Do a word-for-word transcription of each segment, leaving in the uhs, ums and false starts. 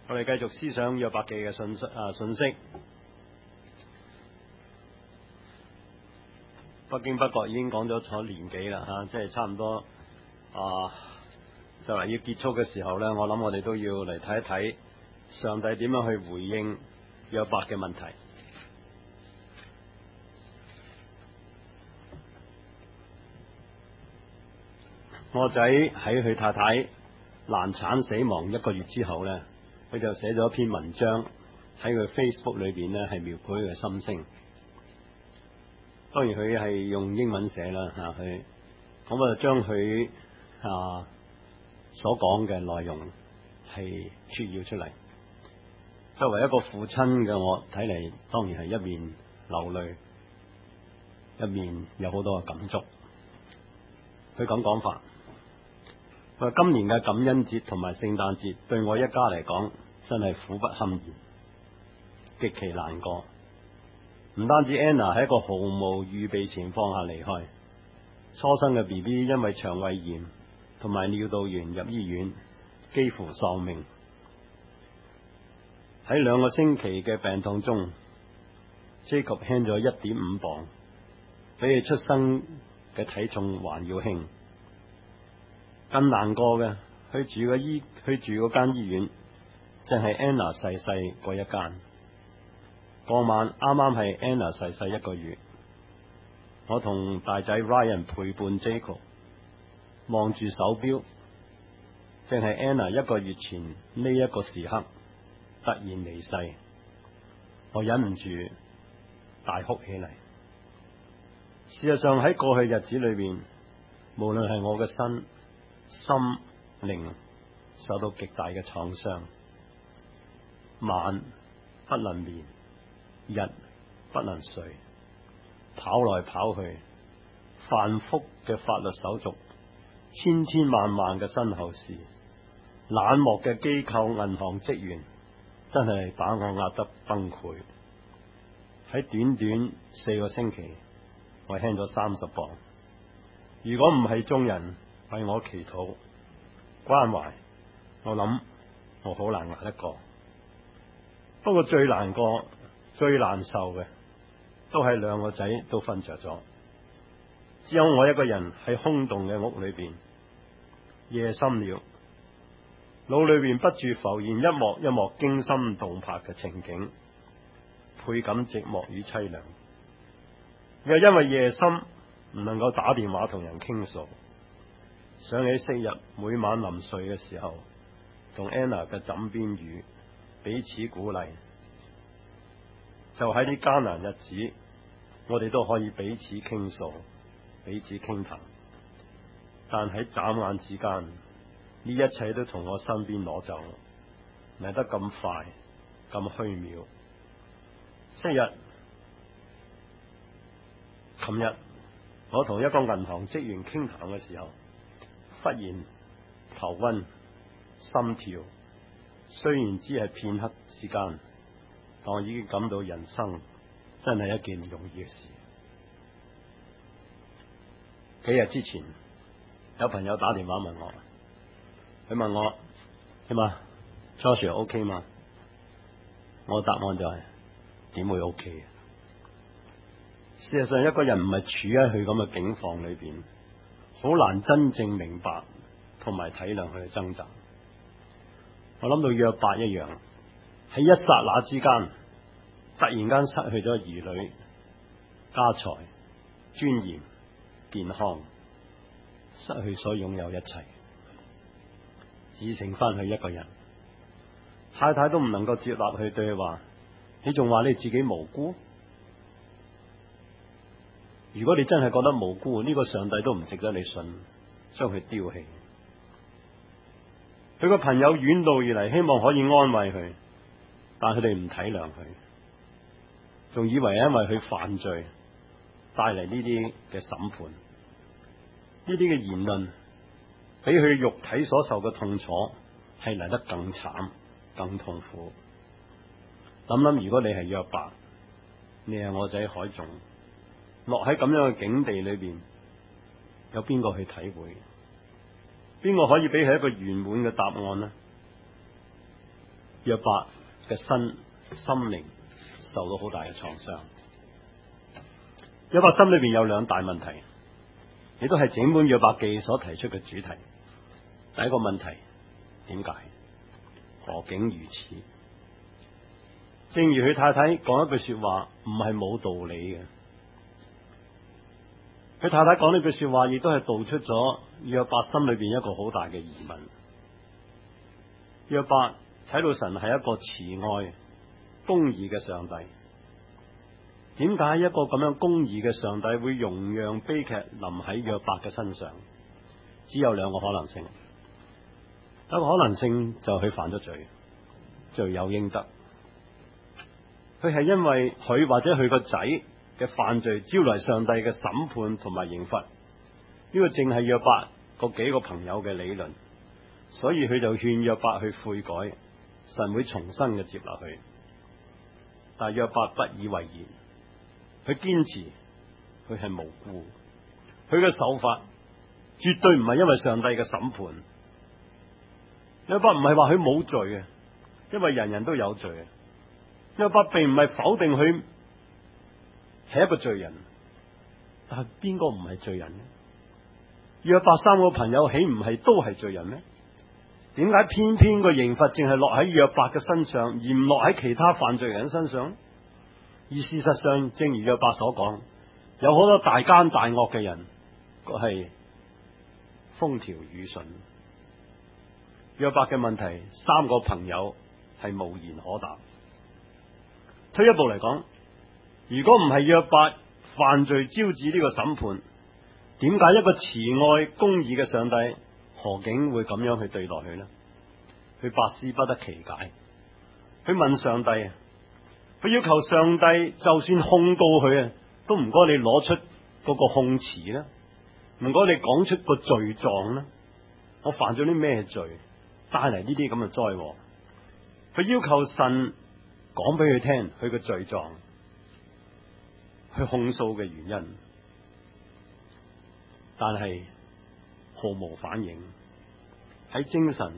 我哋繼續思想約伯記嘅信息啊信息，不經不覺已經講咗咗年幾啦吓，即係差唔多啊，就嚟要結束嘅時候呢，我諗我哋都要嚟睇一睇上帝點樣去回應約伯嘅問題。我仔喺佢太太難產死亡一個月之後呢，佢就寫咗一篇文章喺佢 Facebook 裏邊呢，係描繪佢嘅心聲。當然佢係用英文寫啦吓，佢咁啊將佢啊所講嘅內容係撮要出嚟。作為一個父親嘅我睇嚟，當然係一面流淚，一面有好多嘅感觸。佢咁講法，佢話今年嘅感恩節同埋聖誕節對我一家嚟講真係苦不堪言，極其難過。唔單止 Anna 喺一個毫無預備情況下離開，初生嘅 B B 因為腸胃炎同埋尿道炎入醫院，幾乎喪命。喺兩個星期嘅病痛中 ，Jacob 輕咗一點五磅，比佢出生嘅體重還要輕。更難過嘅，佢住嘅醫，佢住嗰間醫院，正係 Anna 逝世嗰一間。嗰晚啱啱係 Anna 逝世一個月，我同大仔 Ryan 陪伴 Jacob， 望住手錶，正係 Anna 一個月前呢一個時刻突然離世，我忍唔住大哭起嚟。事實上喺過去日子裏邊，無論係我嘅身心靈受到極大嘅創傷，晚不能眠，日不能睡，跑來跑去，繁複嘅法律手續，千千萬萬嘅身後事，冷漠嘅機構銀行職員，真係把我壓得崩潰。喺短短四個星期，我輕咗三十磅。如果唔係眾人為我祈禱關懷，我諗我好難捱得過。不過最難過、最難受嘅，都係兩個仔都瞓着咗，只有我一個人喺空洞嘅屋裏邊。夜深了，腦裏邊不住浮現一幕一幕驚心動魄嘅情景，倍感寂寞與淒涼。又因為夜深唔能夠打電話同人傾訴，想起昔日每晚臨睡嘅時候，同 Anna 嘅枕邊語，彼此鼓勵。就喺啲艱難日子，我哋都可以彼此傾訴，彼此傾談。但喺眨眼之間，呢一切都從我身邊攞走，嚟得咁快，咁虛渺。昔日，琴日，我同一個銀行職員傾談嘅時候，忽然頭暈、心跳，雖然只係片刻之間，但我已經感到人生真係一件唔容易嘅事。幾日之前，有朋友打電話問我，佢問我點啊 Joshua OK 嘛？我答案就係、是、點會 OK？ 事實上，一個人唔係處喺佢咁嘅境況裏邊，好難真正明白同埋體諒佢嘅掙扎。我諗到約伯一樣，喺一剎那之間，突然間失去咗兒女、家財、尊嚴、健康，失去所擁有一切，只剩翻佢一個人。太太都唔能夠接納佢，對佢話：你仲話你自己無辜？如果你真係覺得無辜，呢個上帝都唔值得你信，將佢丟棄。佢個朋友遠道而嚟，希望可以安慰佢，但佢哋唔體諒佢，仲以為因為佢犯罪帶嚟呢啲嘅審判，呢啲嘅言論比佢肉體所受嘅痛楚係嚟得更慘、更痛苦。諗諗，如果你係約伯，你係我仔海總，落喺咁樣嘅境地裏邊，有邊個去體會？邊個可以俾佢一個圓滿嘅答案呢？ 約伯嘅身心靈受到好大嘅創傷。約伯心裏邊有兩大問題，亦都係整本約伯記所提出嘅主題。第一個問題，點解？何竟如此？正如佢太太講一句說話，唔係冇道理嘅。佢太太講呢句說話，亦都係道出咗約伯心裏邊一個好大嘅疑問。約伯睇到神係一個慈愛公義嘅上帝，點解一個咁樣公義嘅上帝會容讓悲劇臨喺約伯嘅身上？只有兩個可能性。一個可能性就係佢犯咗罪，罪有應得。佢係因為佢或者佢個仔嘅犯罪招來上帝嘅審判同埋刑罰，呢、這個正係約伯嗰幾個朋友嘅理論，所以佢就勸約伯去悔改，神會重新嘅接納佢。但係約伯不以為然，佢堅持佢係無辜，佢嘅手法絕對唔係因為上帝嘅審判。約伯唔係話佢冇罪嘅，因為人人都有罪。約伯並唔係否定佢係一個罪人，但係邊個唔係罪人呢？約伯三個朋友豈唔係都係罪人咩？點解偏偏個刑罰淨係落喺約伯嘅身上，而唔落喺其他犯罪人身上？而事實上，正如約伯所講，有好多大奸大惡嘅人，佢係風調雨順。約伯嘅問題，三個朋友係無言可答。退一步嚟講，如果唔係約伯犯罪招致呢個審判，點解一個慈愛公義嘅上帝何竟會咁樣去對待佢呢？佢百思不得其解。佢問上帝，佢要求上帝就算控告佢啊，都唔該你攞出嗰個控詞啦，唔該你講出個罪狀啦。我犯咗啲咩罪帶嚟呢啲咁嘅災禍？佢要求神講俾佢聽佢嘅罪狀，去控訴嘅原因，但係毫無反應。喺精神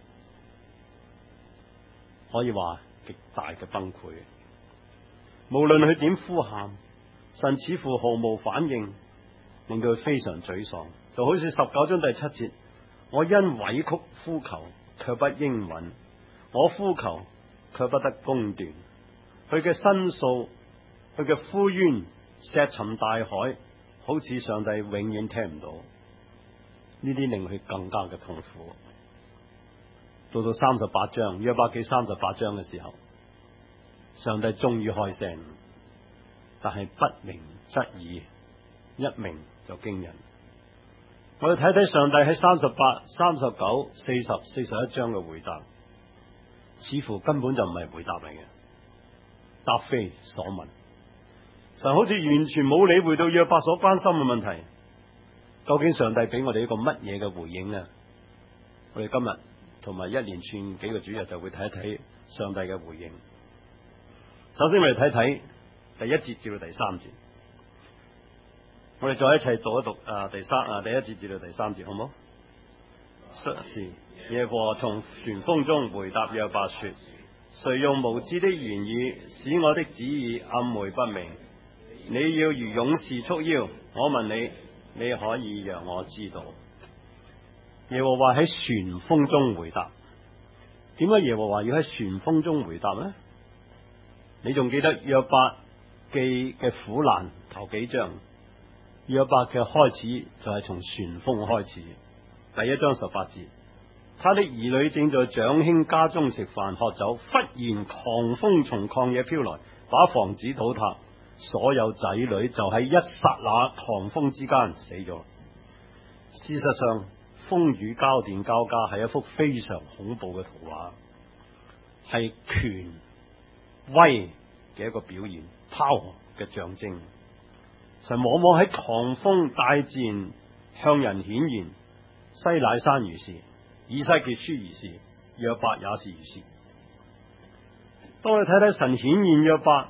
可以話極大嘅崩潰。無論佢點呼喊，神似乎毫無反應，令到佢非常沮喪。就好似十九章第七節，我因委屈呼求，卻不應允；我呼求，卻不得公斷。佢嘅申訴，佢嘅呼冤，石沉大海，好似上帝永遠聽唔到。呢啲令佢更加嘅痛苦。到到三十八章，約伯記三十八章嘅時候，上帝終於開聲，但係不鳴則已，一鳴就驚人。我哋睇睇上帝喺三十八、三十九、四十、四十一章嘅回答，似乎根本就唔係回答嚟嘅，答非所問。神好似完全冇理會到約伯所關心嘅問題。究竟上帝俾我哋一個乜嘢嘅回應呢？我哋今日同埋一連串幾個主日就會睇一睇上帝嘅回應。首先我哋睇睇第一節至到第三節，我哋再一齊讀一讀啊第三啊第一節至到第三節，好唔好？說是耶和華從旋風中回答約伯說：誰用無知的言語使我的旨意暗昧不明？你要如勇士束腰，我問你，你可以讓我知道。耶和華喺旋風中回答。點解耶和華要喺旋風中回答呢？你仲記得約伯記嘅苦難頭幾章？約伯嘅開始就係從旋風開始。第一章十八節，他的兒女正在長兄家中食飯喝酒，忽然狂風從曠野飄來，把房子倒塌，所有仔女就喺一剎那狂風之間死咗。事實上，風雨交電交加係一幅非常恐怖嘅圖畫，係權威嘅一個表現， power 嘅象徵。神往往喺狂風大自然向人顯現，西乃山如是，以西結書如是，約伯也是如是。當你睇睇神顯現約伯，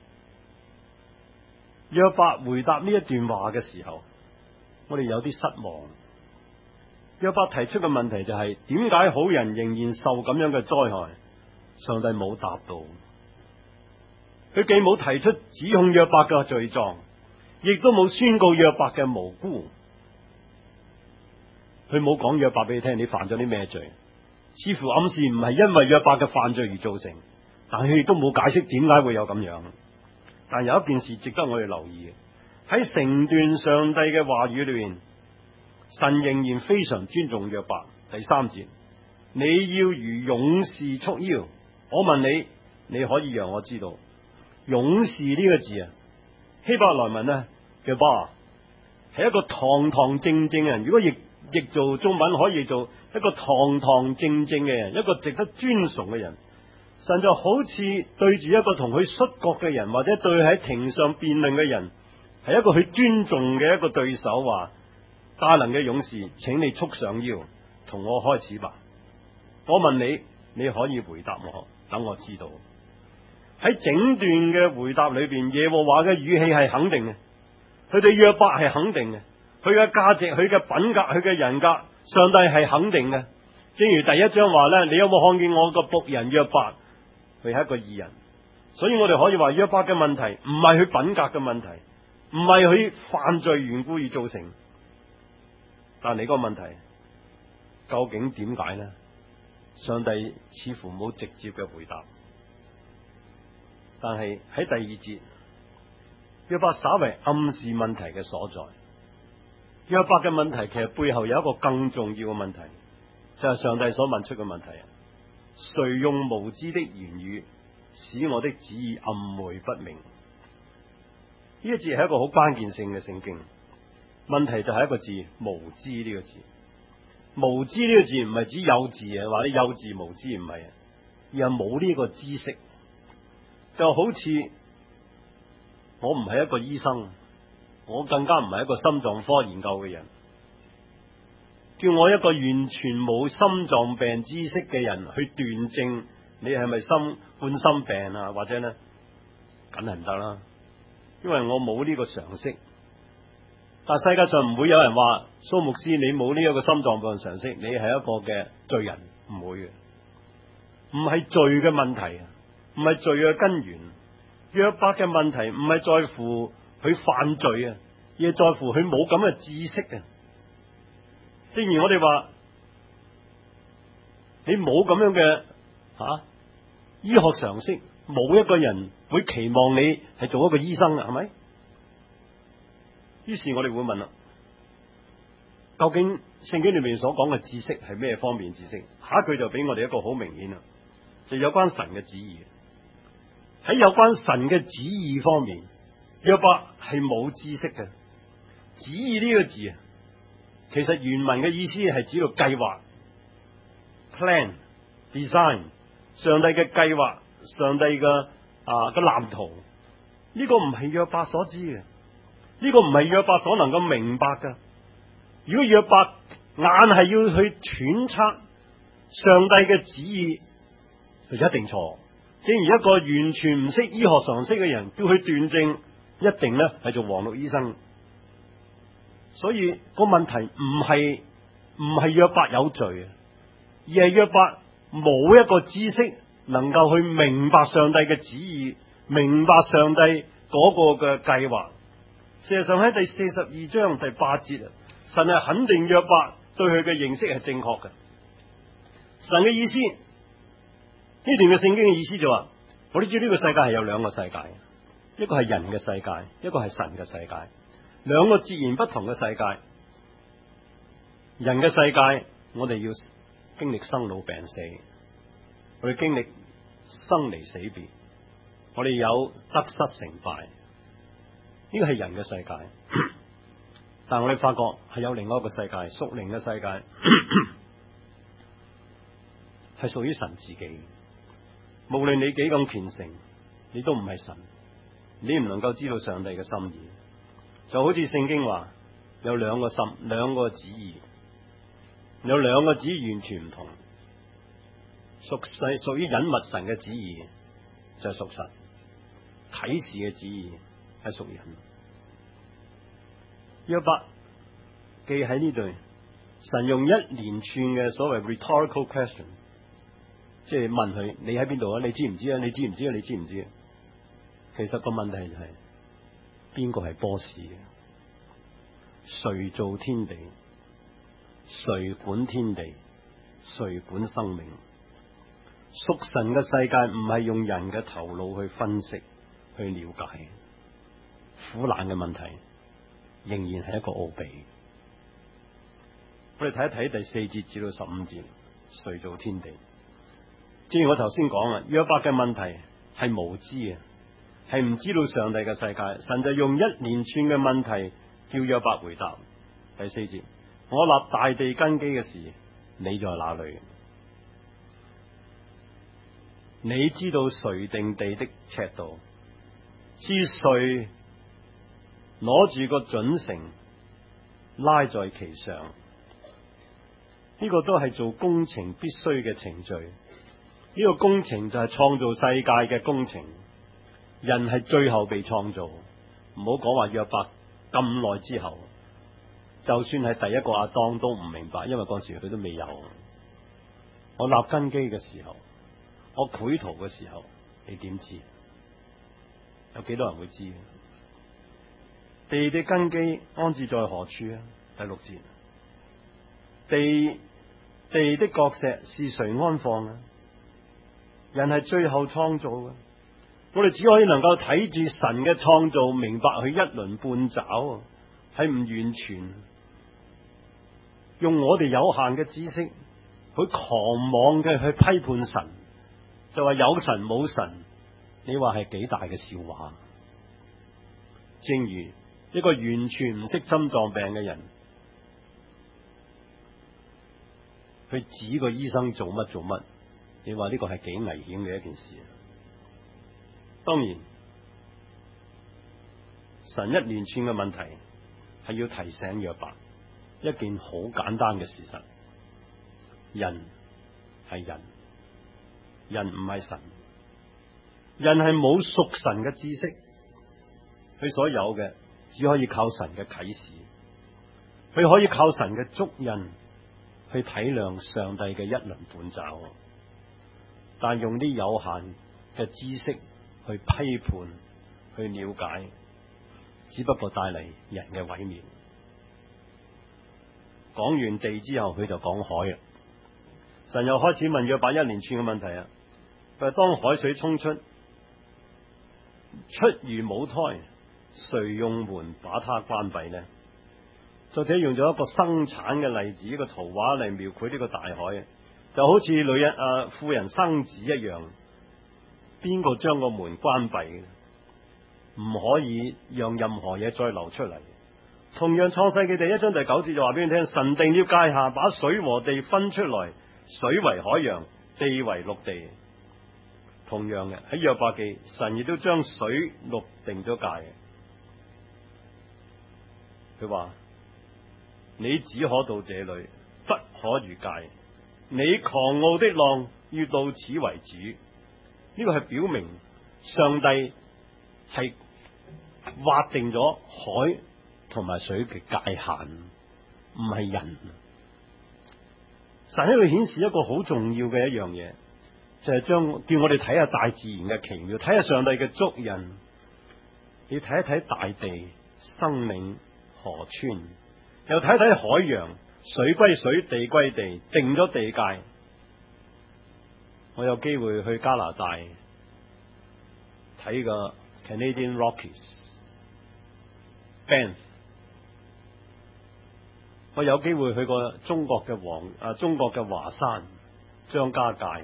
約伯回答呢一段話嘅時候，我哋有啲失望。約伯提出嘅問題就係點解好人仍然受咁樣嘅災害？ 上帝冇答到，佢既冇提出指控約伯嘅罪狀，亦都冇宣告約伯嘅無辜。佢冇講約伯俾你聽，你犯咗啲咩罪？似乎暗示唔係因為約伯嘅犯罪而造成，但係佢亦都冇解釋點解會有咁樣。但有一件事值得我哋留意，喺成段上帝嘅話語裏邊，神仍然非常尊重約伯。第三節，你要如勇士束腰。我問你，你可以讓我知道勇士呢個字啊，希伯來文呢嘅巴係一個堂堂正正嘅人。如果譯譯做中文，可以做一個堂堂正正嘅人，一個值得尊崇嘅人。神就好似對住一個同佢摔角嘅人，或者對喺庭上辯論嘅人，係一個佢尊重嘅一個對手，話大能嘅勇士，請你束上腰，同我開始吧。我問你，你可以回答我，等我知道。喺整段嘅回答裏邊，耶和華嘅語氣係肯定嘅，佢對約伯係肯定嘅，佢嘅價值、佢嘅品格、佢嘅人格，上帝係肯定嘅。正如第一章話咧，你有冇看見我個僕人約伯？佢係一個義人，所以我哋可以話約伯嘅問題唔係佢品格嘅問題，唔係佢犯罪緣故而造成。但你個問題究竟點解呢？上帝似乎冇直接嘅回答。但係喺第二節，約伯稍為暗示問題嘅所在。約伯嘅問題其實背後有一個更重要嘅問題，就係上帝所問出嘅問題：誰用無知的言語使我的旨意暗昧不明？呢一節係一個好關鍵性嘅聖經。問題就係一個字，無知呢個字。無知呢個字唔係指幼稚啊，話你幼稚無知，唔係啊，而係冇呢個知識。就好似我唔係一個醫生，我更加唔係一個心臟科研究嘅人，叫我一個完全冇心臟病知識嘅人去斷症你係咪心冠心病啊，或者呢，梗係唔得啦，因為我冇呢個常識。但世界上唔會有人話蘇牧師，你冇呢一個心臟病常識，你係一個嘅罪人，唔會嘅。唔係罪嘅問題，唔係罪嘅根源。約伯嘅問題唔係在乎佢犯罪啊，而係在乎佢冇咁嘅知識啊。正如我哋話，你冇咁樣嘅吓、啊、醫學常識，冇一個人會期望你係做一個醫生啊，係咪？於是我哋會問啦，究竟聖經裏面所講嘅知識係咩方面知識？下一句就俾我哋一個好明顯啦，就有關神嘅旨意。喺有關神嘅旨意方面，約伯係冇知識嘅。旨意呢個字啊，其實原文嘅意思係指到計劃 plan design， 上帝嘅計劃，上帝嘅啊嘅藍圖。呢個唔係約伯所知嘅，呢個唔係約伯所能夠明白嘅。如果約伯硬係要去揣測上帝嘅旨意，就一定錯。正如一個完全唔識醫學常識嘅人叫佢斷症，一定咧係做黃綠醫生。所以個問題唔係唔係約伯有罪，而係約伯冇一個知識能夠去明白上帝嘅旨意，明白上帝嗰個嘅計劃。事實上喺第四十二章第八節啊，神係肯定約伯對佢嘅認識係正確嘅。神嘅意思，呢段嘅聖經嘅意思就話，我哋知道呢個世界係有兩個世界，一個係人嘅世界，一個係神嘅世界，兩個截然不同嘅世界。人嘅世界，我哋要經歷生老病死，我哋經歷生離死別，我哋有得失成敗，呢個係人嘅世界。但我哋發覺係有另外一個世界，屬靈嘅世界，係屬於神自己。無論你幾咁虔誠，你都唔係神，你唔能夠知道上帝嘅心意。就好似聖經話，有兩個心，兩個旨意，有兩個旨意完全唔同。屬世屬於隱密神嘅旨意就係屬神，啟示嘅旨意係屬人。約伯記喺呢度，神用一連串嘅所謂 rhetorical question， 即係問佢：你喺邊度啊？你知唔知啊？你知唔知啊？你知唔知啊？其實個問題就係邊個係 boss 嘅？誰造天地？誰管天地？誰管生命？屬神嘅世界唔係用人嘅頭腦去分析、去了解。苦難嘅問題仍然係一個奧秘。我哋睇一睇第四節至到十五節，誰造天地？正如我頭先講啦，約伯嘅問題係無知嘅，係唔知道上帝嘅世界。神就用一連串嘅問題叫約伯回答。第四節：我立大地根基嘅時，你在哪裏？你知道誰定地的尺度？是誰攞住個準繩拉在其上？呢個都係做工程必須嘅程序。呢個工程就係創造世界嘅工程。人係最後被創造，唔好講話約伯咁耐之後，就算係第一個亞當都唔明白，因為嗰時佢都未有。我立根基嘅時候，我繪圖嘅時候，你點知？有幾多人會知？地的根基安置在何處啊？第六節，地地的角石是誰安放啊？人係最後創造嘅，我哋只可以能夠睇住神嘅創造，明白佢一輪半爪，係唔完全。用我哋有限嘅知識，去狂妄嘅去批判神，就話有神冇神，你話係幾大嘅笑話？正如一個完全唔識心臟病嘅人，去指個醫生做乜做乜，你話呢個係幾危險嘅一件事？當然，神一連串嘅問題係要提醒約伯一件好簡單嘅事實：人係人，人唔係神，人係冇屬神嘅知識，佢所有嘅只可以靠神嘅啟示，佢可以靠神嘅足印去體諒上帝嘅一輪半爪，但用啲有限嘅知識去批判、去了解，只不過帶嚟人嘅毀滅。講完地之後，佢就講海啊。神又開始問約伯一連串嘅問題啊。佢話：當海水沖出，出如母胎，誰用門把它關閉呢？作者用咗一個生產嘅例子，一個圖畫嚟描繪呢個大海，就好似女人啊婦人生子一樣。邊個將個門關閉嘅？唔可以讓任何嘢再流出嚟。同樣創世記第一章第九節就話俾你聽：神定了界限，把水和地分出來，水為海洋，地為陸地。同樣嘅喺約伯記，神亦都將水陸定咗界。佢話：你只可到這裏，不可越界。你狂傲的浪要到此為止。呢個係表明上帝係劃定咗海同埋水嘅界限，唔係人。神喺度顯示一個好重要嘅一樣嘢，就係將叫我哋睇下大自然嘅奇妙，睇下上帝嘅足印。你睇一睇大地、生命、河川，又睇一睇海洋，水歸水，地歸地，定咗地界。我有機會去加拿大睇個 Canadian Rockies、Banff， 我有機會去過中國嘅黃啊中國嘅華山、張家界，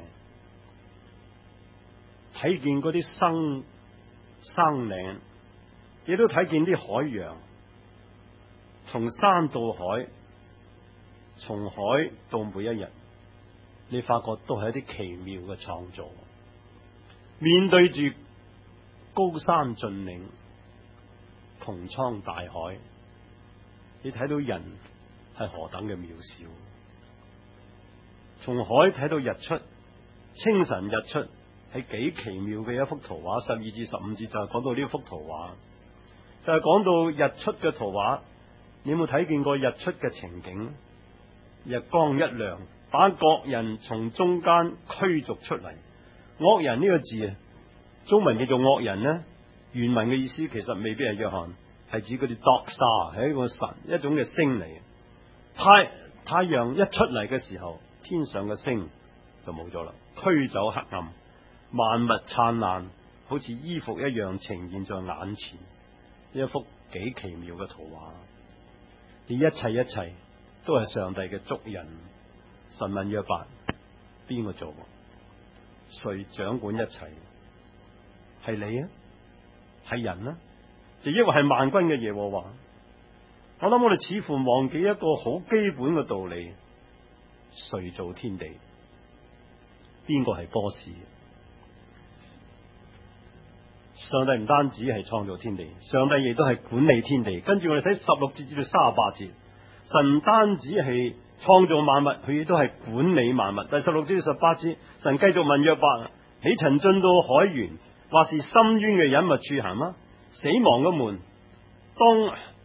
睇見嗰啲生生嶺，亦都睇見啲海洋，從山到海，從海到每一日。你發覺都係一啲奇妙嘅創造。面對住高山峻嶺、穹蒼大海，你睇到人係何等嘅渺小。從海睇到日出，清晨日出係幾奇妙嘅一幅圖畫。十二至十五節就係講到呢幅圖畫，就係講到日出嘅圖畫。你有冇睇見過日出嘅情景？日光一亮， 把惡人從中間驅逐出嚟。惡人呢個字啊，中文叫做惡人呢，原文嘅意思其實未必係約翰，係指嗰啲 dark star， 係一個神一種嘅星嚟。太太陽一出嚟嘅時候，天上嘅星就冇咗啦，驅走黑暗，萬物燦爛，好似衣服一樣呈現在眼前。一幅幾奇妙嘅圖畫，呢一切一切都係上帝嘅足印。神問約伯：邊個做？誰掌管一切？係你啊？係人啊？就抑或係萬軍嘅耶和華？我諗我哋似乎忘記一個好基本嘅道理：誰造天地？邊個係波士？上帝唔單止係創造天地，上帝亦都係管理天地。跟住我哋睇十六節至到三十八節，神唔單止係創造萬物，佢亦都係管理萬物。第十六至十八節，神繼續問約伯：你曾進到海源，或是深淵嘅隱密處行嗎？死亡嘅門，當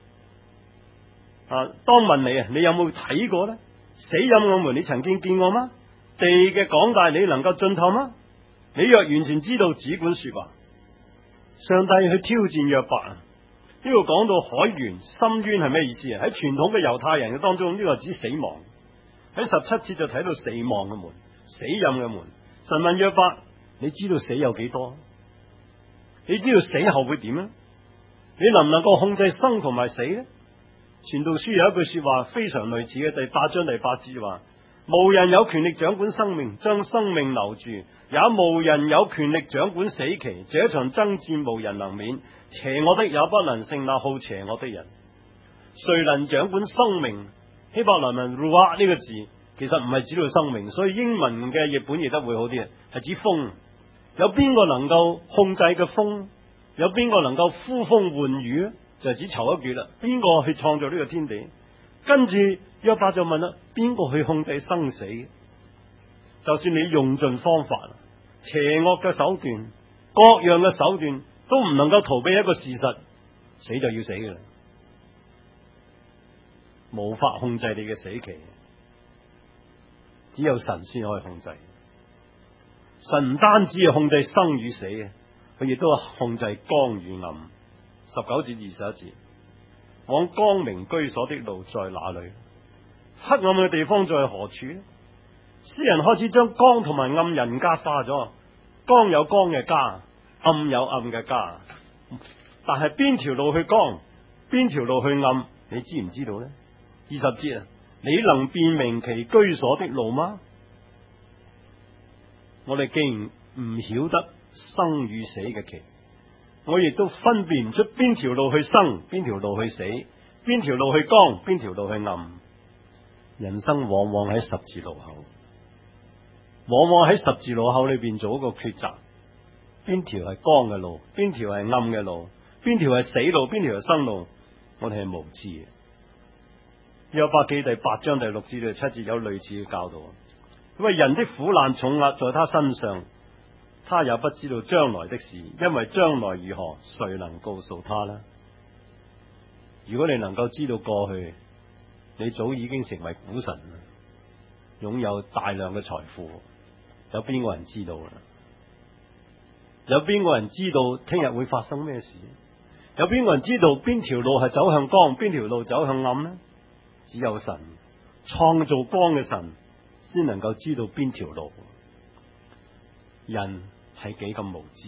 啊當問你啊，你有冇睇過呢？死蔭嘅門，你曾經見過嗎？地嘅廣大，你能夠進透嗎？你若完全知道，只管說話。上帝去挑戰約伯啊！呢度講到海源、深淵係咩意思啊？喺傳統嘅猶太人嘅當中，呢個係指死亡。喺十七節就睇到死亡嘅門、死蔭嘅門。神問約伯：你知道死有幾多？你知道死後會點啊？你能唔能夠控制生同埋死呢？傳道書有一句說話非常類似嘅，第八章第八節話：無人有權力掌管生命，將生命留住；也無人有權力掌管死期。這一場爭戰無人能免，邪惡的也不能勝那好邪惡的人。誰能掌管生命？希伯來文 ruach 呢個字其實唔係指到生命，所以英文嘅譯本譯得會好啲，係指風。有邊個能夠控制嘅風？有邊個能夠呼風喚雨？就係指頭一橛啦。邊個去創造呢個天地？跟住約伯就問啦：邊個去控制生死？就算你用盡方法、邪惡嘅手段、各樣嘅手段，都唔能夠逃避一個事實：死就要死嘅啦，無法控制你嘅死期，只有神先可以控制。神唔單止係控制生與死嘅，佢亦都係控制光與暗。十九至二十一節，往光明居所的路在哪裏？黑暗嘅地方在何處？詩人開始將光同埋暗人格化咗，光有光嘅家，暗有暗嘅家。但係邊條路去光，邊條路去暗，你知唔知道呢？二十節啊，你能辨明其居所的路嗎？我哋既然唔曉得生與死嘅期，我亦都分辨唔出邊條路去生，邊條路去死，邊條路去光，邊條路去暗。人生往往喺十字路口，往往喺十字路口裏邊做一個抉擇，邊條係光嘅路，邊條係暗嘅路，邊條係死路，邊條係生路，我哋係無知嘅。約伯記第八章第六至第七節有類似嘅教導，因為人的苦難重壓在他身上，他也不知道將來的事，因為將來如何，誰能告訴他呢？如果你能夠知道過去，你早已經成為股神，擁有大量嘅財富。有邊個人知道啊？有邊個人知道聽日會發生咩事？有邊個人知道邊條路係走向光，邊條路走向暗呢？只有神，創造光嘅神先能夠知道邊條路。人係幾咁無知？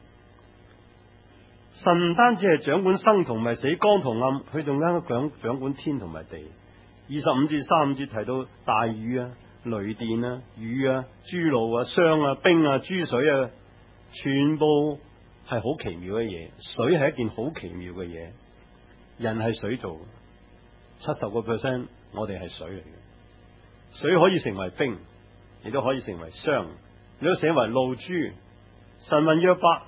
神唔單止係掌管生同埋死，光同暗，佢仲啱講掌管天同埋地。二十五至三十五節提到大雨啊、雷電啊、雨啊、諸路啊、霜啊、冰啊、珠水啊，全部係好奇妙嘅嘢。水係一件好奇妙嘅嘢，人係水做，七十個 percent 我哋係水嚟嘅。水可以成為冰，亦都可以成為霜，亦都成為露珠。神問約伯，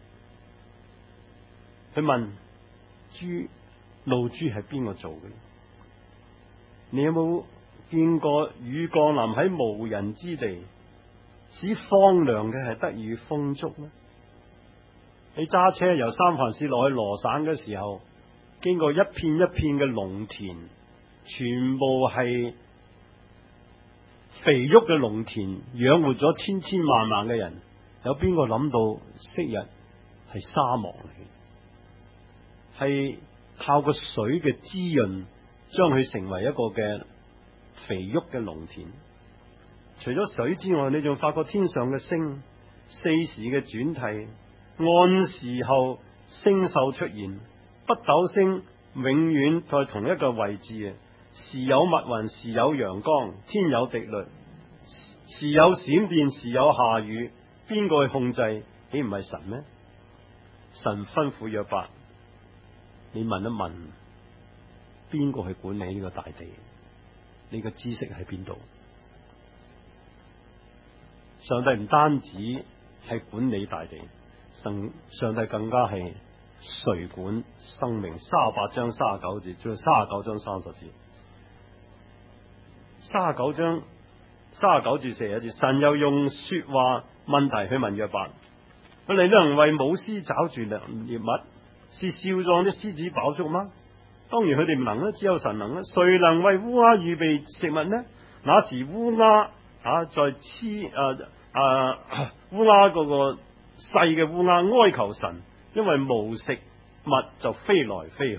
佢問珠露珠係邊個做嘅？你有冇見過雨降臨喺無人之地，使荒涼嘅係得以豐足呢？你揸車由三藩市落去羅省嘅時候，經過一片一片嘅農田，全部係肥沃嘅農田養活咗千千萬萬嘅人，有邊個諗到昔日係沙漠嚟？係靠個水嘅滋潤，將佢成為一個嘅肥沃嘅農田。除咗水之外，你仲發覺天上嘅星，四時嘅轉替，按時候星宿出現，北斗星永遠在同一個位置啊！時有密雲，時有陽光，天有定律，時有閃電，時有下雨，邊個去控制？豈唔係神咩？神吩咐約伯，你問一問，邊個去管理呢個大地？呢個知識喺邊度？上帝唔單止係管理大地，神上帝更加係垂管生命。三十八章三十九節，仲有三十九章三十節。三十九章三十九至四十一節，神又用說話問題去問約伯：你能為母獅抓住獵物，是少壯的獅子飽足嗎？當然佢哋唔能啦，只有神能啦。誰能為烏鴉預備食物呢？那時烏鴉啊，在黐誒誒烏鴉嗰個細嘅烏鴉哀求神，因為無食物就飛來飛去。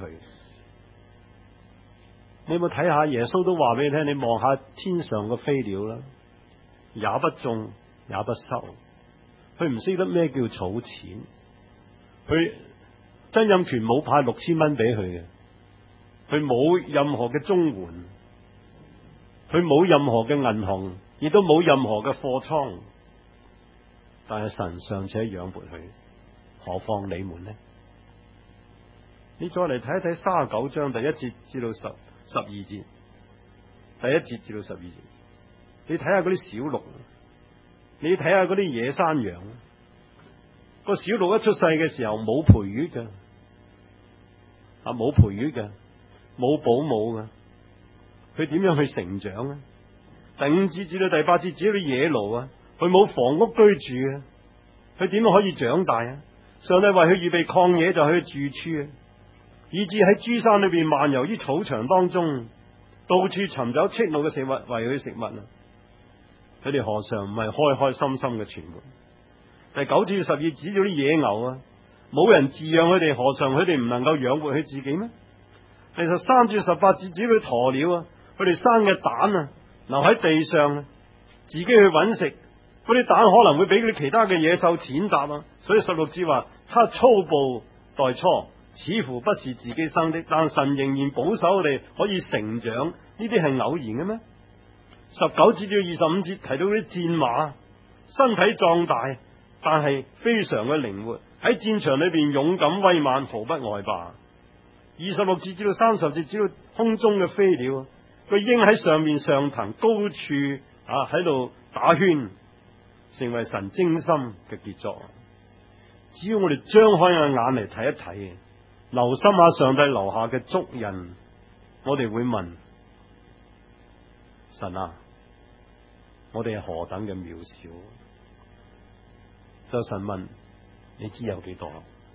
你有冇睇下耶穌都話俾你聽？你望下天上嘅飛鳥啦，也不種也不收，佢唔識得咩叫儲錢。佢曾蔭權冇派六千蚊俾佢嘅，佢冇任何嘅綜援，佢冇任何嘅銀行，亦都冇任何嘅貨倉。但係神尚且養活佢，何況你們呢？你再嚟睇一睇三十九章第一節至到十十二節，第一節至到十二節，你睇下嗰啲小鹿，你睇下嗰啲野山羊。個小鹿一出世嘅時候冇陪月嘅，啊冇陪月嘅，冇保姆嘅，佢點樣去成長呢？第五節至到第八節，指到野驢啊，佢冇房屋居住嘅，佢點樣可以長大啊？上帝為佢預備曠野就係佢住處啊，以致喺諸山裏邊漫遊於草場當中，到處尋找赤露嘅食物為佢食物啊！佢哋何嘗唔係開開心心嘅存活？第九至十二指咗啲野牛啊，冇人飼養佢哋，何嘗佢哋唔能夠養活佢自己咩？第十三至十八節指佢鴕鳥啊，佢哋生嘅蛋啊，留喺地上啊，自己去揾食，嗰啲蛋可能會俾佢哋其他嘅野獸踐踏啊。所以十六節話，他粗暴待初，似乎不是自己生的，但神仍然保守佢哋可以成長，呢啲係偶然嘅咩？十九節至二十五節提到啲戰馬，身體壯大，但係非常嘅靈活，喺戰場裏邊勇敢威猛，毫不外霸。二十六節至到三十節，指到空中嘅飛鳥，佢鷹喺上面上騰高處啊，喺度打圈，成為神精心嘅傑作。只要我哋張開個眼嚟睇一睇，留心下上帝留下嘅足印，我哋會問神啊，我哋係何等嘅渺小？就神問，你知有幾多？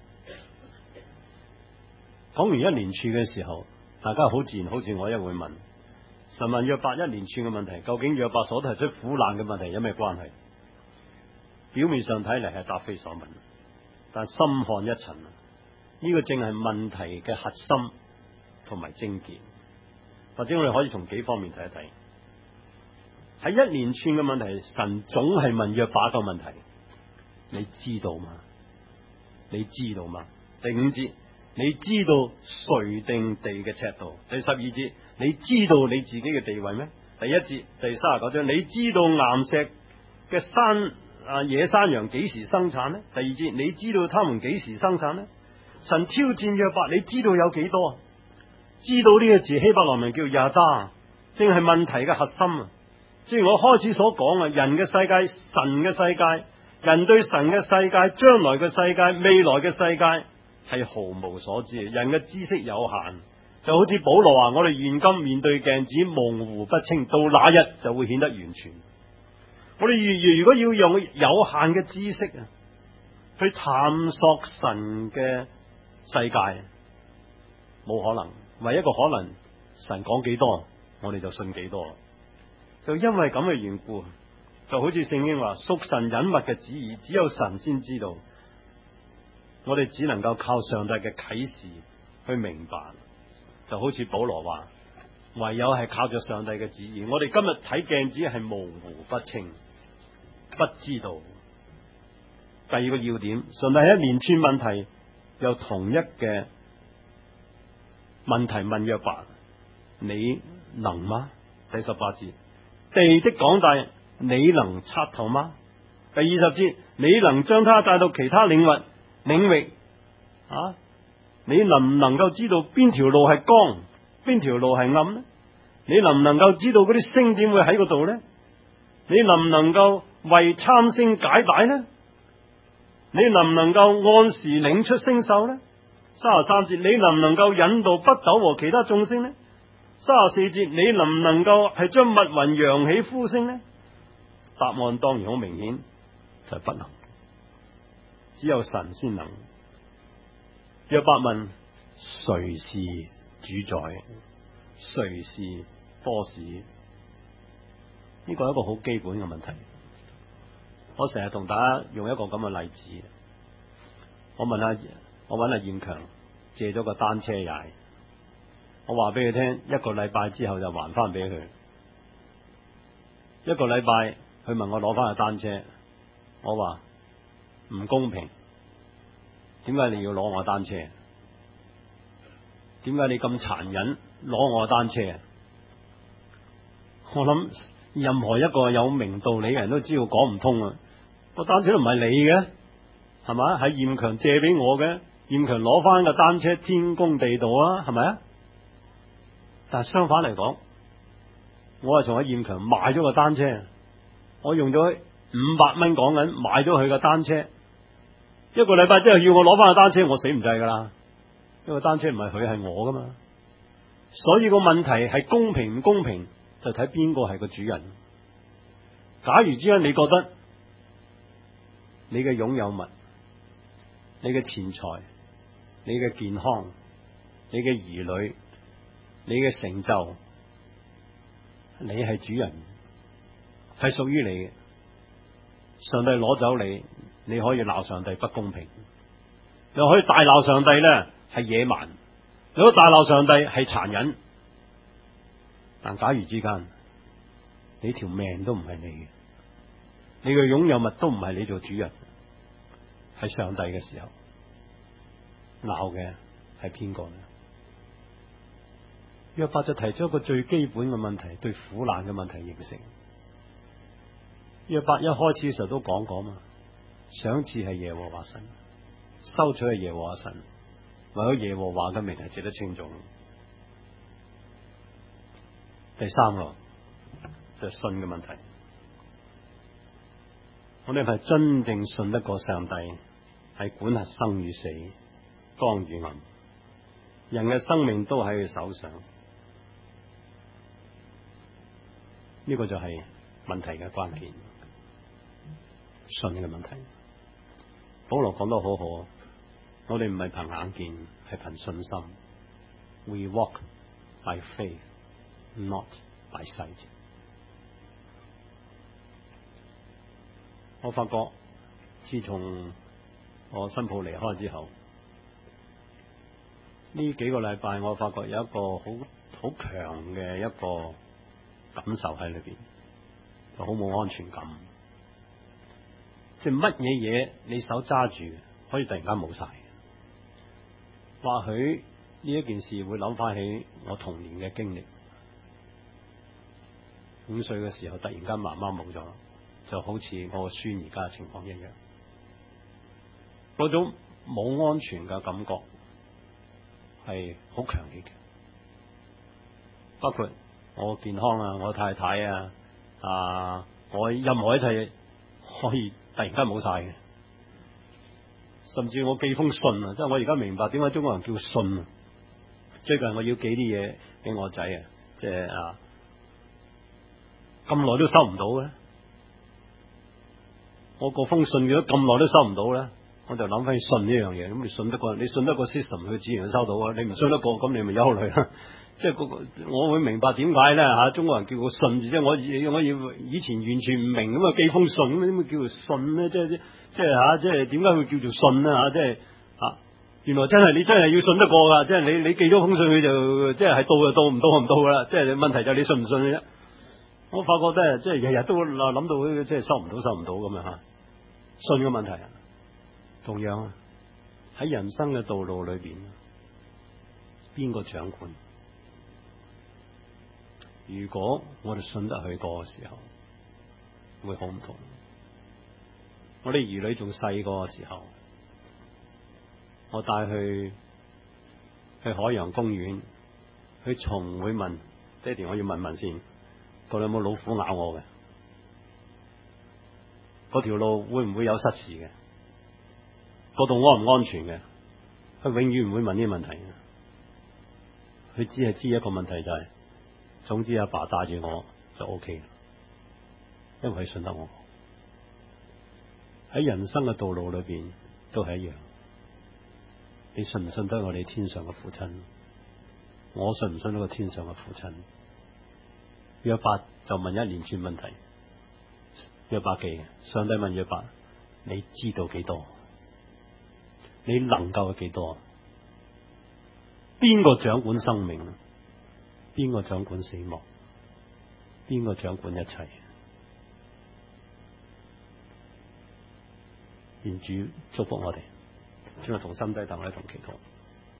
講完一連串嘅時候，大家好自然好似我一會問神問約伯一連串嘅問題，究竟約伯所提出苦難嘅問題有咩關係？表面上睇嚟係答非所問，但深看一層，呢個正係問題嘅核心同埋症結。或者我哋可以從幾方面睇一睇。喺一連串嘅問題，神總係問約伯一個問題：你知道嗎？你知道嗎？第五節，你知道誰定地嘅尺度？第十二節，你知道你自己嘅地位咩？第一節第三十九章，你知道岩石嘅山啊野山羊幾時生產呢？第二節，你知道他們幾時生產呢？神挑戰約伯，你知道有幾多？知道呢個字希伯來文叫亞達，正係問題嘅核心啊！正如我開始所講啊，人嘅世界、神嘅世界、人對神嘅世界、將來嘅世界、未來嘅世界係毫無所知，人嘅知識有限，就好似保羅話：我哋現今面對鏡子模糊不清，到那日就會顯得完全。我哋如如果要用有限嘅知識啊，去探索神嘅世界，冇可能。唯一一個可能，神講幾多，我哋就信幾多。 就因為咁嘅緣故，就好似聖經話，屬神隱密嘅旨意，只有神先知道。我哋只能夠靠上帝嘅啟示去明白。就好似保羅話，唯有係靠着上帝嘅旨意。我哋今日睇鏡子係模糊不清，不知道。第二個要點，上帝係一連串問題，有同一嘅問題問約伯，你能嗎？第十八節，地的廣大，你能測透嗎？第二十節，你能將他帶到其他領域領域啊？你能唔能夠知道邊條路係光，邊條路係暗呢？你能唔能夠知道嗰啲星點會喺嗰度呢？你能唔能夠為參星解帶呢？你能唔能夠按時領出星宿呢？三十三節，你能唔能夠引導北斗和其他眾星呢？三十四節，你能唔能夠係將密雲揚起呼聲呢？答案當然好明顯，就係不能，只有神先能。約伯問：誰是主宰？誰是波士？呢個係一個好基本嘅問題。我成日同大家用一個咁嘅例子，我問阿我揾阿燕強借咗個單車踩，我話俾佢聽，一個禮拜之後就還翻俾佢。一個禮拜佢問我攞翻個單車，我話唔公平，點解你要攞我單車？點解你咁殘忍攞我單車？我諗任何一個有明道理嘅人都知道講唔通啊！個單車都唔係你嘅，係咪？係燕強借俾我嘅，燕強攞翻個單車天公地道啊，係咪啊？但係相反嚟講，我係從阿燕強買咗個單車，我用咗五百蚊講緊買咗佢個單車，一個禮拜之後要我攞翻個單車，我死唔制噶啦，因為單車唔係佢係我噶嘛，所以個問題係公平唔公平，就睇邊個係個主人。假如之間你覺得你嘅擁有物、你嘅錢財、你嘅健康、你嘅兒女、你嘅成就，你係主人，係屬於你嘅。上帝攞走你，你可以鬧上帝不公平，你可以大鬧上帝咧係野蠻，你可以大鬧上帝係殘忍。但假如之間你條命都唔係你嘅，你嘅擁有物都唔係你做主人，係上帝嘅時候，鬧嘅係邊個呢？約伯就提出一個最基本嘅問題，對苦難嘅問題認識。約伯一開始嘅時候都講過嘛，賞賜係耶和華神，收取係耶和華神，唯有耶和華嘅名係值得稱頌。第三個就係信嘅問題，我哋係真正信得過上帝，係管轄生與死、光與暗，人嘅生命都喺佢手上。呢個就係問題嘅關鍵，信嘅問題。保羅講得好好，我哋唔係憑眼見，係憑信心。We walk by faith, not by sight。我發覺自從我新抱離開之後，呢幾個禮拜我發覺有一個好好強嘅一個感受喺裏邊，就好冇安全感。即係乜嘢嘢你手揸住，可以突然間冇晒。或許呢一件事會諗翻起我童年嘅經歷。五歲嘅時候突然間媽媽冇咗，就好似我個孫而家嘅情況一樣。嗰種冇安全嘅感覺係好強烈嘅，包括我健康啊，我太太啊，啊，我任何一切可以突然間冇晒嘅，甚至我寄封信啊，即係我而家明白點解中國人叫信啊。最近我要寄啲嘢俾我仔啊，即係啊，咁耐都收唔到嘅，我個封信咗咁耐都收唔到咧， 我就諗翻起信呢樣嘢。咁你信得過，你信得過 system，佢自然收到啊。你唔信得過，咁你咪憂慮啦。即係嗰個，我會明白點解咧嚇，中國人叫個信字，即係我我以以前完全唔明咁啊，寄封信咁點會叫做信咧？即係即係嚇，即係點解會叫做信咧嚇？即係嚇，原來真係你真係要信得過㗎。即係你你寄咗封信佢就即係係到就到，唔到就唔到㗎啦。即係問題就係你信唔信嘅啫。我發覺咧，即係日日都諗到即係收唔到收唔到咁樣嚇，信嘅問題啊，同樣啊喺人生嘅道路裏邊，邊個掌管？如果我哋信得佢個時候，會好唔同。我哋兒女仲細個嘅時候，我帶佢去海洋公園，佢從會問爹哋，我要問問先，嗰度有冇老虎咬我嘅？嗰條路會唔會有失事嘅？嗰度安唔安全嘅？佢永遠唔會問呢啲問題嘅。佢只係知一個問題就係、是。總之阿爸帶住我就 O K， 因為佢信得我。喺人生嘅道路裏邊都係一樣，你信唔信得我哋天上嘅父親？我信唔信得個天上嘅父親？約伯就問一連串問題。約伯記，上帝問約伯：你知道幾多？你能夠有幾多？邊個掌管生命？邊個掌管死亡？邊個掌管一切？願主祝福我哋，請我同心低頭，我哋同祈禱。